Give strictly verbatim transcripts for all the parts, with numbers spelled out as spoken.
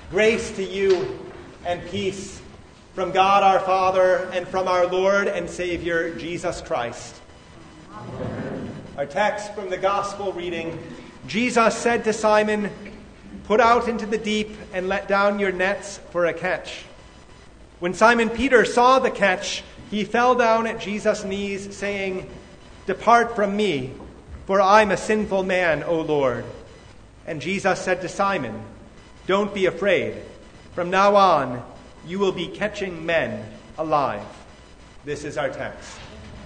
Grace to you and peace from God our Father and from our Lord and Savior Jesus Christ. Amen. Our text from the Gospel reading, Jesus said to Simon, "Put out into the deep and let down your nets for a catch." When Simon Peter saw the catch, he fell down at Jesus' knees, saying, "Depart from me, for I'm a sinful man, O Lord." And Jesus said to Simon, "Don't be afraid. From now on, you will be catching men alive." This is our text.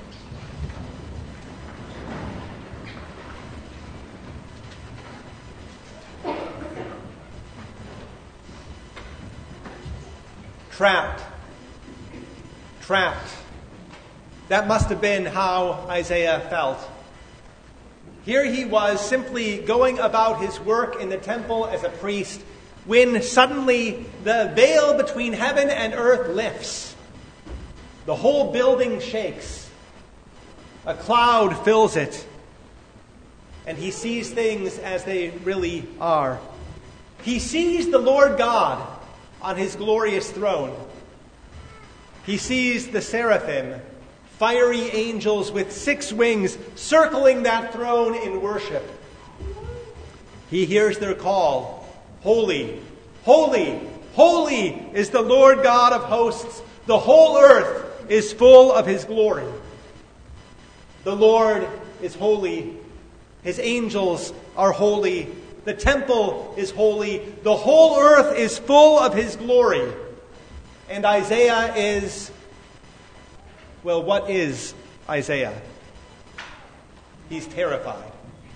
Trapped. Trapped. That must have been how Isaiah felt. Here he was simply going about his work in the temple as a priest when suddenly the veil between heaven and earth lifts. The whole building shakes. A cloud fills it. And he sees things as they really are. He sees the Lord God on his glorious throne. He sees the seraphim, fiery angels with six wings, circling that throne in worship. He hears their call, "Holy, holy, holy is the Lord God of hosts. The whole earth is full of his glory." The Lord is holy. His angels are holy. The temple is holy. The whole earth is full of his glory. And Isaiah is, well, what is Isaiah? He's terrified.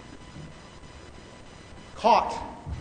Caught.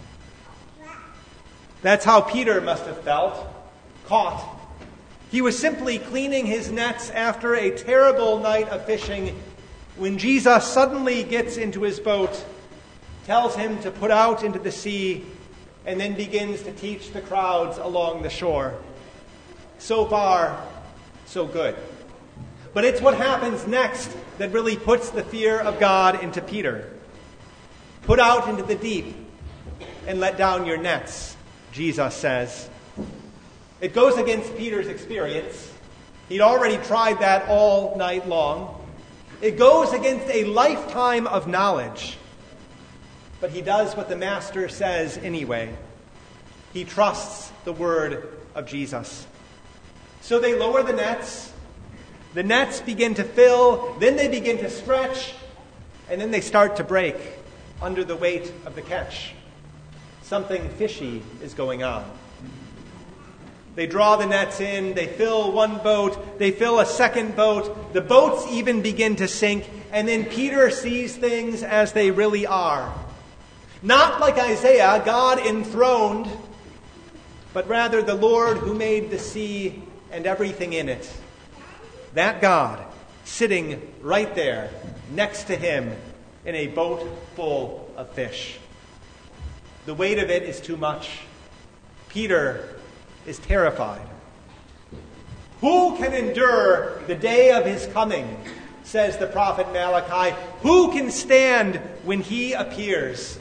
That's how Peter must have felt. Caught. He was simply cleaning his nets after a terrible night of fishing when Jesus suddenly gets into his boat, tells him to put out into the sea, and then begins to teach the crowds along the shore. So far, so good. But it's what happens next that really puts the fear of God into Peter. "Put out into the deep and let down your nets," Jesus says. It goes against Peter's experience. He'd already tried that all night long. It goes against a lifetime of knowledge. But he does what the Master says anyway. He trusts the word of Jesus. So they lower the nets. The nets begin to fill, then they begin to stretch, and then they start to break under the weight of the catch. Something fishy is going on. They draw the nets in, they fill one boat, they fill a second boat, the boats even begin to sink, and then Peter sees things as they really are. Not like Isaiah, God enthroned, but rather the Lord who made the sea and everything in it. That God sitting right there next to him in a boat full of fish. The weight of it is too much. Peter is terrified. "Who can endure the day of his coming?" says the prophet Malachi. "Who can stand when he appears?"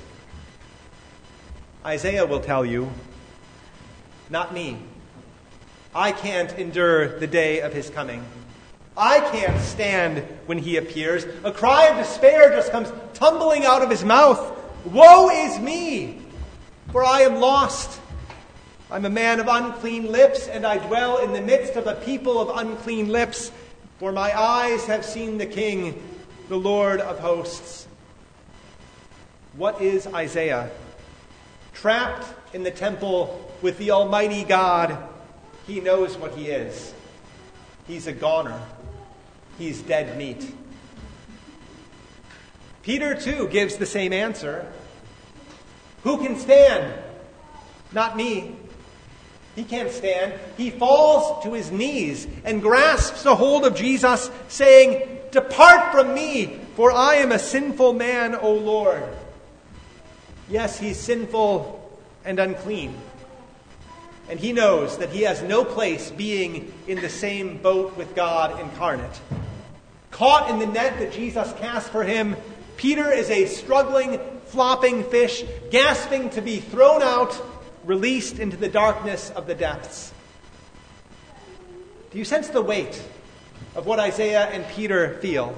Isaiah will tell you, "Not me. I can't endure the day of his coming. I can't stand when he appears." A cry of despair just comes tumbling out of his mouth. "Woe is me, for I am lost. I'm a man of unclean lips, and I dwell in the midst of a people of unclean lips, for my eyes have seen the King, the Lord of hosts." What is Isaiah? Trapped in the temple with the Almighty God, he knows what he is. He's a goner. He's dead meat. Peter, too, gives the same answer. "Who can stand?" Not me. He can't stand. He falls to his knees and grasps a hold of Jesus, saying, "Depart from me, for I am a sinful man, O Lord." Yes, he's sinful and unclean. And he knows that he has no place being in the same boat with God incarnate. Caught in the net that Jesus cast for him, Peter is a struggling, flopping fish, gasping to be thrown out released into the darkness of the depths. Do you sense the weight of what Isaiah and Peter feel?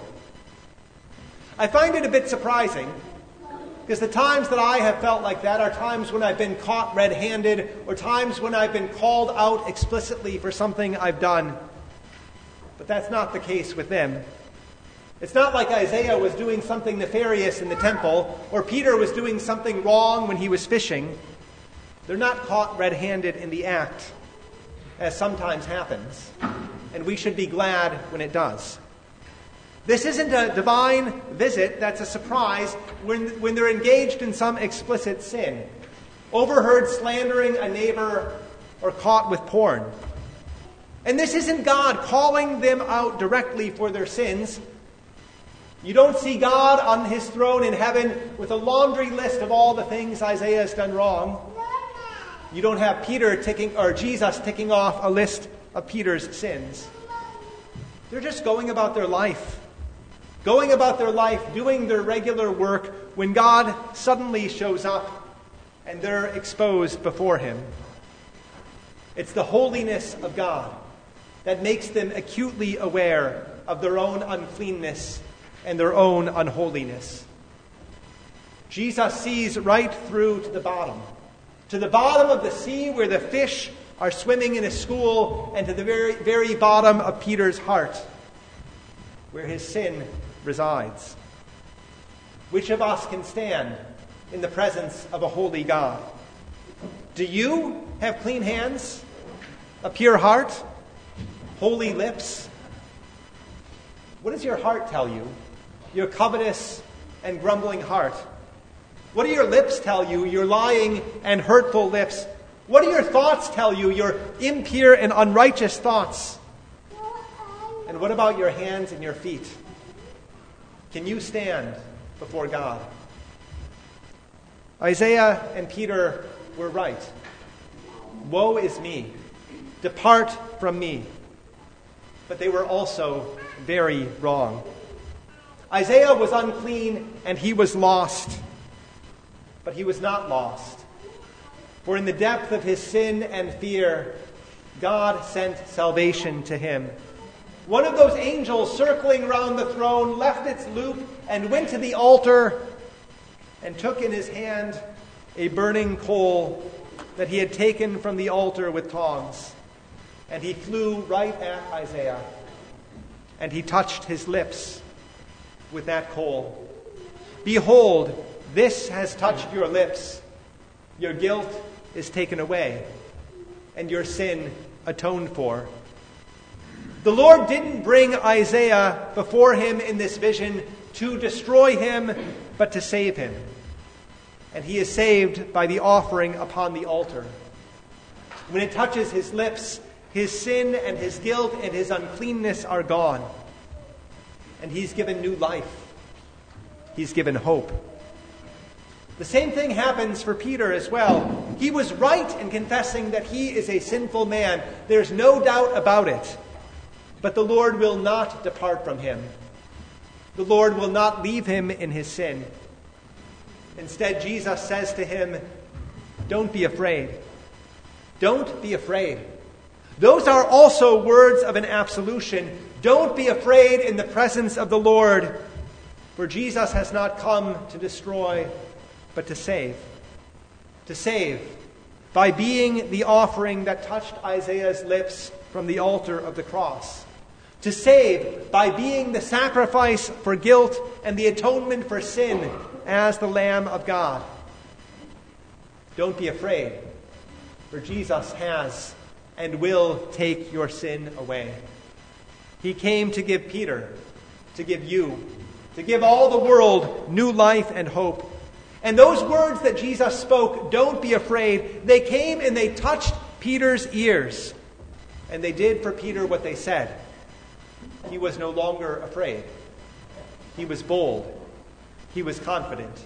I find it a bit surprising, because the times that I have felt like that are times when I've been caught red-handed, or times when I've been called out explicitly for something I've done. But that's not the case with them. It's not like Isaiah was doing something nefarious in the temple, or Peter was doing something wrong when he was fishing. They're not caught red-handed in the act, as sometimes happens, and we should be glad when it does. This isn't a divine visit that's a surprise when, when they're engaged in some explicit sin, overheard slandering a neighbor, or caught with porn. And this isn't God calling them out directly for their sins. You don't see God on his throne in heaven with a laundry list of all the things Isaiah has done wrong. You don't have Peter ticking, or Jesus ticking off a list of Peter's sins. They're just going about their life. Going about their life, doing their regular work, when God suddenly shows up and they're exposed before him. It's the holiness of God that makes them acutely aware of their own uncleanness and their own unholiness. Jesus sees right through to the bottom, to the bottom of the sea where the fish are swimming in a school, and to the very, very bottom of Peter's heart, where his sin resides. Which of us can stand in the presence of a holy God? Do you have clean hands, a pure heart, holy lips? What does your heart tell you? Your covetous and grumbling heart. What do your lips tell you? Your lying and hurtful lips. What do your thoughts tell you? Your impure and unrighteous thoughts. And what about your hands and your feet? Can you stand before God? Isaiah and Peter were right. Woe is me. Depart from me. But they were also very wrong. Isaiah was unclean and he was lost. But he was not lost. For in the depth of his sin and fear, God sent salvation to him. One of those angels circling around the throne left its loop and went to the altar and took in his hand a burning coal that he had taken from the altar with tongs. And he flew right at Isaiah. And he touched his lips with that coal. Behold, this has touched your lips. Your guilt is taken away, and your sin atoned for. The Lord didn't bring Isaiah before him in this vision to destroy him, but to save him. And he is saved by the offering upon the altar. When it touches his lips, his sin and his guilt and his uncleanness are gone. And he's given new life. He's given hope. The same thing happens for Peter as well. He was right in confessing that he is a sinful man. There's no doubt about it. But the Lord will not depart from him. The Lord will not leave him in his sin. Instead, Jesus says to him, don't be afraid. Don't be afraid. Those are also words of an absolution. Don't be afraid in the presence of the Lord, for Jesus has not come to destroy, but to save. To save by being the offering that touched Isaiah's lips from the altar of the cross. To save by being the sacrifice for guilt and the atonement for sin as the Lamb of God. Don't be afraid, for Jesus has and will take your sin away. He came to give Peter, to give you, to give all the world new life and hope. And those words that Jesus spoke, don't be afraid, they came and they touched Peter's ears. And they did for Peter what they said. He was no longer afraid. He was bold. He was confident.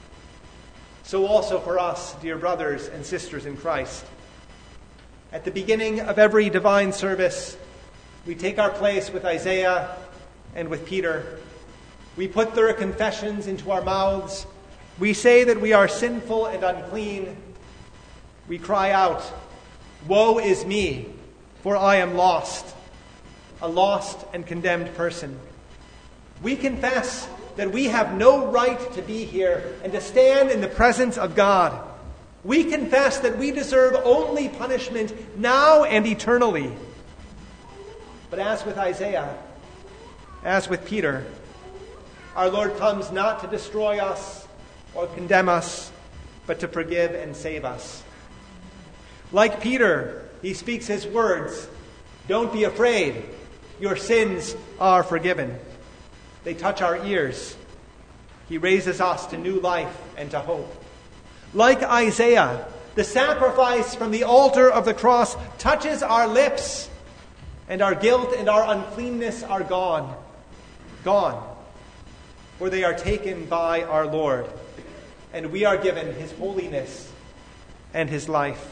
So also for us, dear brothers and sisters in Christ. At the beginning of every divine service, we take our place with Isaiah and with Peter. We put their confessions into our mouths. We say that we are sinful and unclean. we cry out, "Woe is me, for I am lost, a lost and condemned person." We confess that we have no right to be here and to stand in the presence of God. We confess that we deserve only punishment now and eternally. But as with Isaiah, as with Peter, our Lord comes not to destroy us or condemn us, but to forgive and save us. Like Peter, he speaks his words, "Don't be afraid. Your sins are forgiven." They touch our ears. He raises us to new life and to hope. Like Isaiah, the sacrifice from the altar of the cross touches our lips, and our guilt and our uncleanness are gone. Gone. For they are taken by our Lord, and we are given his holiness and his life.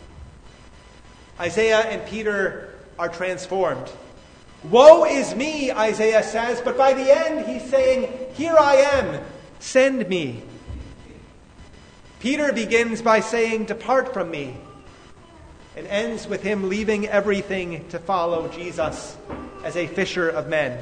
Isaiah and Peter are transformed. "Woe is me," Isaiah says, but by the end he's saying, "Here I am, send me." Peter begins by saying, "Depart from me," and ends with him leaving everything to follow Jesus as a fisher of men.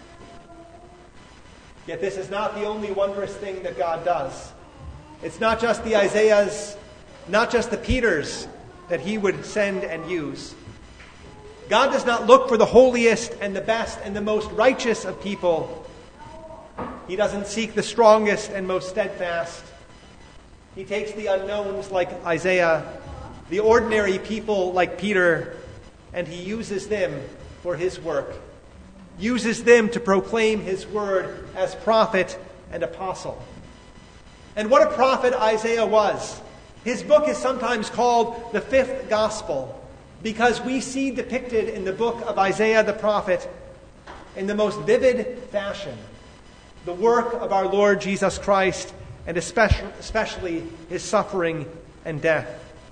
Yet this is not the only wondrous thing that God does. It's not just the Isaiahs, not just the Peters that he would send and use. God does not look for the holiest and the best and the most righteous of people. He doesn't seek the strongest and most steadfast. He takes the unknowns like Isaiah, the ordinary people like Peter, and he uses them for his work. Uses them to proclaim his word as prophet and apostle. And what a prophet Isaiah was. His book is sometimes called the fifth gospel, because we see depicted in the book of Isaiah the prophet, in the most vivid fashion, the work of our Lord Jesus Christ, and especially his suffering and death.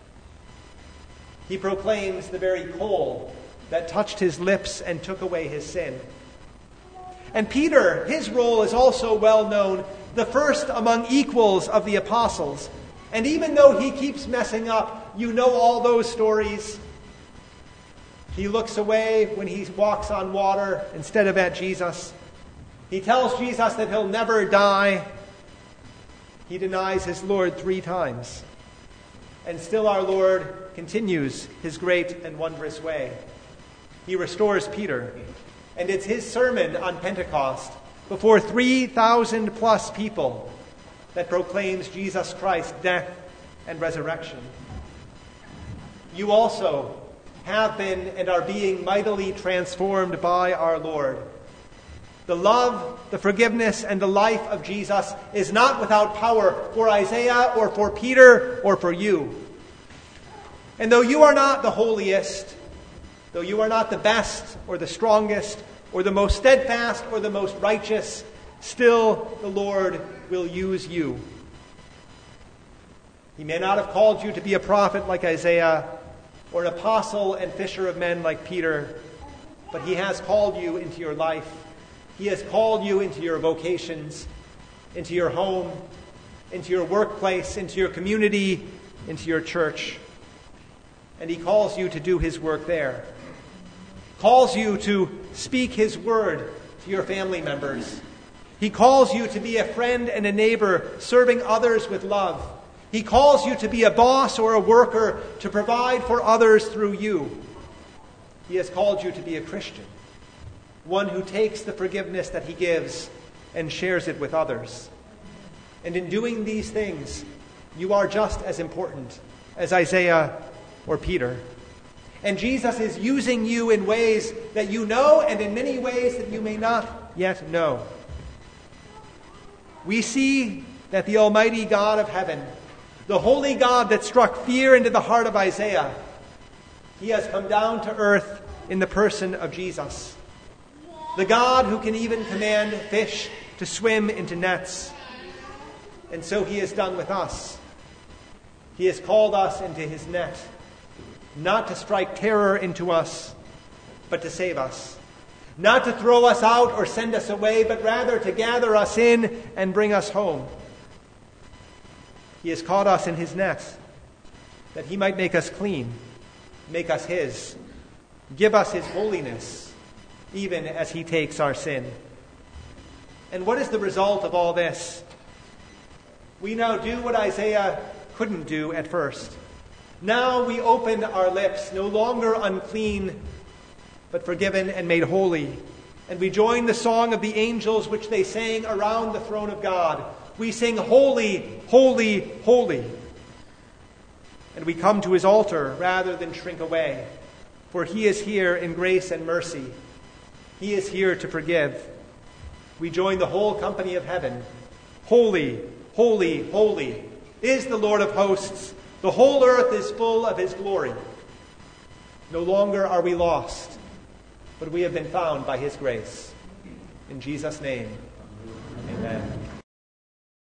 He proclaims the very coal that touched his lips and took away his sin. And Peter, his role is also well known, the first among equals of the apostles. And even though he keeps messing up, you know all those stories. He looks away when he walks on water instead of at Jesus. He tells Jesus that he'll never die. He denies his Lord three times. And still our Lord continues his great and wondrous way. He restores Peter. And it's his sermon on Pentecost before three thousand plus people that proclaims Jesus Christ's death and resurrection. You also have been and are being mightily transformed by our Lord. The love, the forgiveness, and the life of Jesus is not without power for Isaiah or for Peter or for you. And though you are not the holiest, though you are not the best or the strongest or the most steadfast or the most righteous, still the Lord will use you. He may not have called you to be a prophet like Isaiah or an apostle and fisher of men like Peter, but he has called you into your life. He has called you into your vocations, into your home, into your workplace, into your community, into your church. And he calls you to do his work there. Calls you to speak his word to your family members. He calls you to be a friend and a neighbor, serving others with love. He calls you to be a boss or a worker, to provide for others through you. He has called you to be a Christian, one who takes the forgiveness that he gives and shares it with others. And in doing these things, you are just as important as Isaiah or Peter. And Jesus is using you in ways that you know and in many ways that you may not yet know. We see that the Almighty God of heaven, the holy God that struck fear into the heart of Isaiah, he has come down to earth in the person of Jesus. The God who can even command fish to swim into nets. And so he has done with us. He has called us into his net, not to strike terror into us, but to save us. Not to throw us out or send us away, but rather to gather us in and bring us home. He has caught us in his net. that he might make us clean, make us his, give us his holiness, even as he takes our sin. And what is the result of all this? We now do what Isaiah couldn't do at first. Now we open our lips, no longer unclean, but forgiven and made holy. And we join the song of the angels which they sang around the throne of God. We sing, holy, holy, holy. And we come to his altar rather than shrink away, for he is here in grace and mercy. He is here to forgive. We join the whole company of heaven. Holy, holy, holy is the Lord of hosts. The whole earth is full of his glory. No longer are we lost, but we have been found by his grace. In Jesus' name, amen.